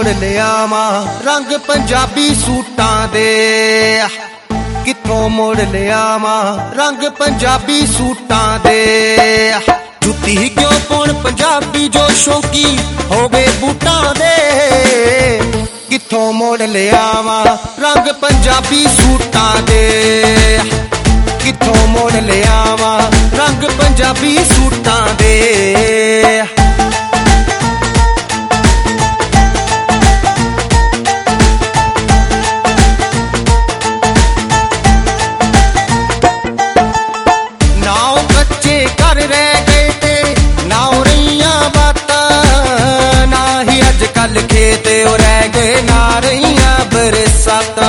ਮੋੜ ਲਿਆਵਾਂ ਰੰਗ ਪੰਜਾਬੀ ਸੂਟਾਂ ਦੇ। ਕਿੱਥੋਂ ਮੋੜ ਲਿਆਵਾਂ ਰੰਗ ਪੰਜਾਬੀ ਸੂਟਾਂ ਦੇ। ਜੁੱਤੀ ਕਿਉਂ ਪਾਉਣ ਪੰਜਾਬੀ ਜੋ ਸ਼ੌਂਕੀ ਹੋਵੇ ਬੂਟਾਂ ਦੇ। ਕਿੱਥੋਂ ਮੋੜ ਲਿਆਵਾਂ ਰੰਗ ਪੰਜਾਬੀ ਸੂਟਾਂ ਦੇ। ਕਿੱਥੋਂ ਮੋੜ ਲਿਆਵਾਂ ਰੰਗ ਪੰਜਾਬੀ ਸੂਟਾਂ ਦੇ। खेत रह गए ना रहिया बरसातां।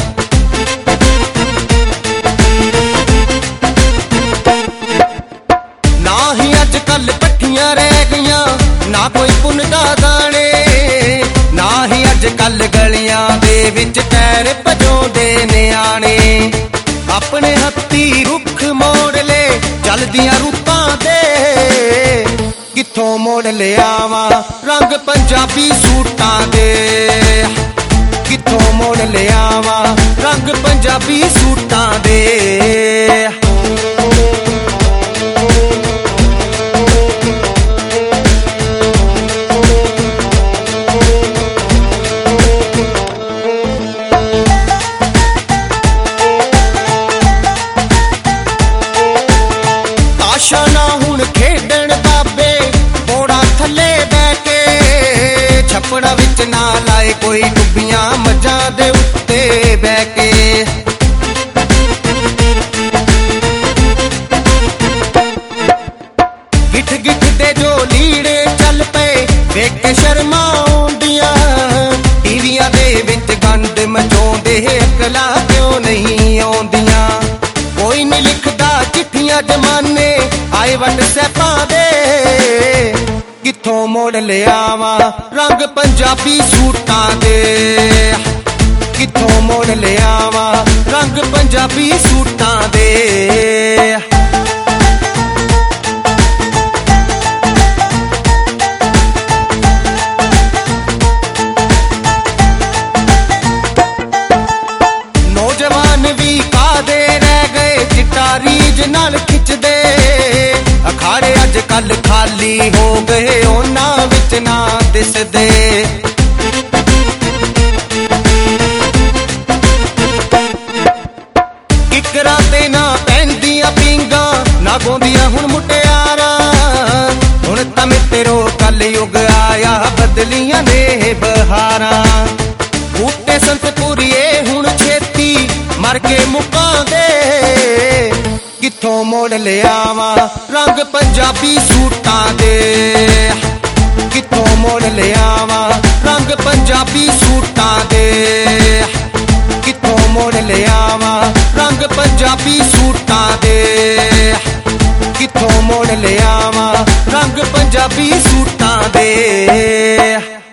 ना ही अज कल पट्ठियां रह गईयां ना कोई पुनदा दाने। ना ही अज कल गलियां दे विच पैर भजोंदे नियाणे। अपने हत्थी रुख मोड़ ले चलदियां रूपां दे। कित्थों मोड़ लियावां रंग पंजाबी सूटां दे। कित्थों मोड़ लियावां रंग पंजाबी सूटां दे। ताशा ना हुण खेडण बाबे थले बह के। छपड़ा विच ना लाए कोई डुबियां मझां दे उत्ते बह के। गिठ गिठ दे जो लीड़े चल पे वेख के शर्मा आउंदियां। टीवियां दे विच गंद मचाउंदे अकलां क्यों नहीं आउंदियां। कोई नहीं लिखदा चिट्ठियां जमाने आए व्हाट्सएपां दे। कित्थों मोड़ लियावां रंग पंजाबी सूटां दे। कित्थों मोड़ लियावां रंग पंजाबी सूटां दे। नौजवान भी कादे रह गए चिट्टा रीज नाल खिचदे। अखाड़े अज कल खाली हो गए उन्हां विच ना दिसदे। किकरां ते ना पैंदियां पींगां ना गोंदियां हुण मुटियारां। हुण तां मित्रो कल युग आया बदलियां ने बहारां। बूटे संतपुरिए हुण छेती मर के मुकांदे। कित्थों मोड़ लियावां रंग पंजाबी सूटां दे। कित्थों मोड़ लियावां रंग पंजाबी सूटां दे। कित्थों मोड़ लियावां रंग पंजाबी सूटां दे। कित्थों मोड़ लियावां रंग पंजाबी सूटां दे।